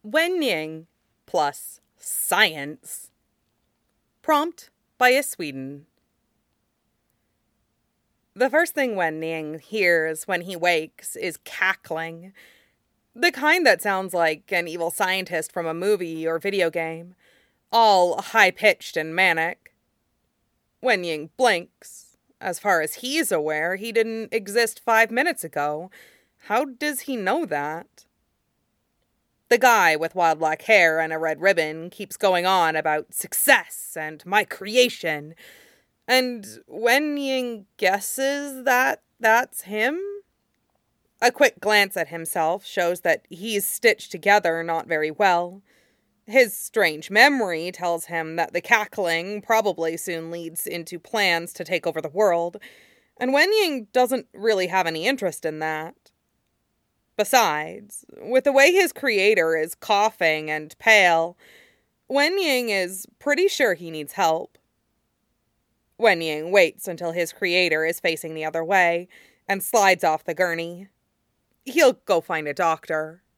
Wen Ying plus science. Prompt by a Sweden. The first thing Wen Ying hears when he wakes is cackling. The kind that sounds like an evil scientist from a movie or video game. All high-pitched and manic. Wen Ying blinks. As far as he's aware, he didn't exist 5 minutes ago. How does he know that? The guy with wild black hair and a red ribbon keeps going on about success and my creation. And Wen Ying guesses that that's him? A quick glance at himself shows that he's stitched together not very well. His strange memory tells him that the cackling probably soon leads into plans to take over the world, and Wen Ying doesn't really have any interest in that. Besides, with the way his creator is coughing and pale, Wen Ying is pretty sure he needs help. Wen Ying waits until his creator is facing the other way and slides off the gurney. He'll go find a doctor.